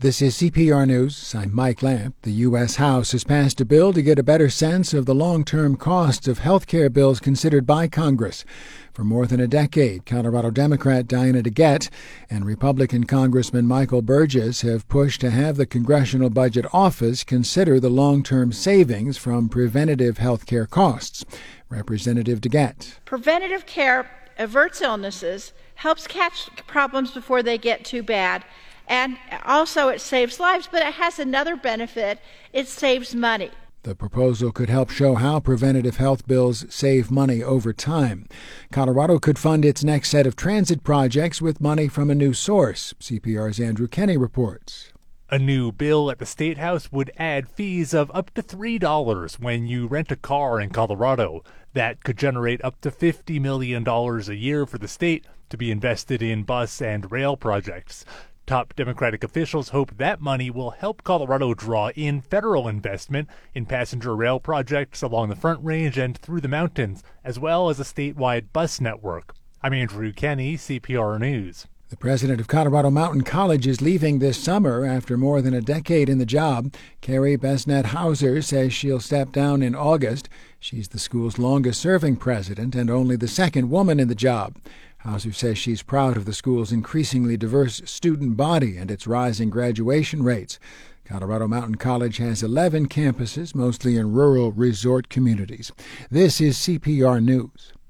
This is CPR News. I'm Mike Lamp. The U.S. House has passed a bill to get a better sense of the long-term costs of health care bills considered by Congress. For more than a decade, Colorado Democrat Diana DeGette and Republican Congressman Michael Burgess have pushed to have the Congressional Budget Office consider the long-term savings from preventative health care costs. Representative DeGette. Preventative care averts illnesses, helps catch problems before they get too bad, and also it saves lives, but it has another benefit. It saves money. The proposal could help show how preventative health bills save money over time. Colorado could fund its next set of transit projects with money from a new source. CPR's Andrew Kenny reports. A new bill at the State House would add fees of up to $3 when you rent a car in Colorado. That could generate up to $50 million a year for the state to be invested in bus and rail projects. Top Democratic officials hope that money will help Colorado draw in federal investment in passenger rail projects along the Front Range and through the mountains, as well as a statewide bus network. I'm Andrew Kenny, CPR News. The president of Colorado Mountain College is leaving this summer after more than a decade in the job. Carrie Besnet-Hauser says she'll step down in August. She's the school's longest-serving president and only the second woman in the job. Hauser says she's proud of the school's increasingly diverse student body and its rising graduation rates. Colorado Mountain College has 11 campuses, mostly in rural resort communities. This is CPR News.